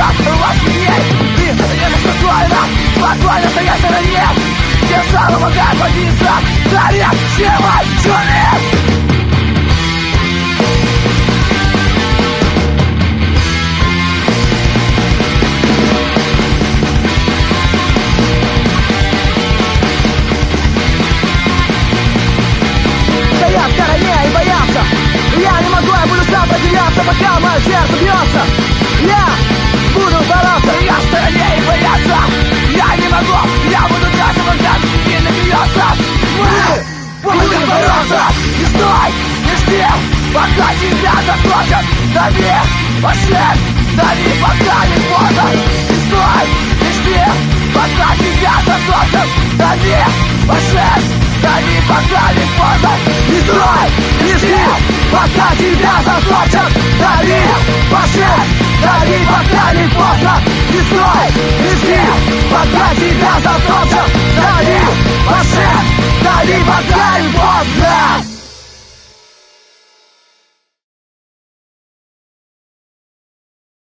так у вас людей. Ты остаешься спокойно, спокойно стоять в стороне. Тем самым помогает водиться далее, чем чуме. Стоят в стороне и боятся. Я не могу, я буду сопротивляться, пока мое сердце бьется. Я буду бороться, я в стороне и бояться. Я не могу, я буду драться, пока ты не бьется. Мы будем бороться. Не стой, не жди, пока тебя заточат. Дави, пошли, дави, пока не поздно. Не стой, не жди, пока тебя заточат. Дави, пошли, дави, пока не поздно. Не стой, не жди, пока тебя заточат. Дави, пошли, дави, пока не поздно. Не стой, не жди, пока тебя заточат. Дави, пошли, дави, пока не поздно.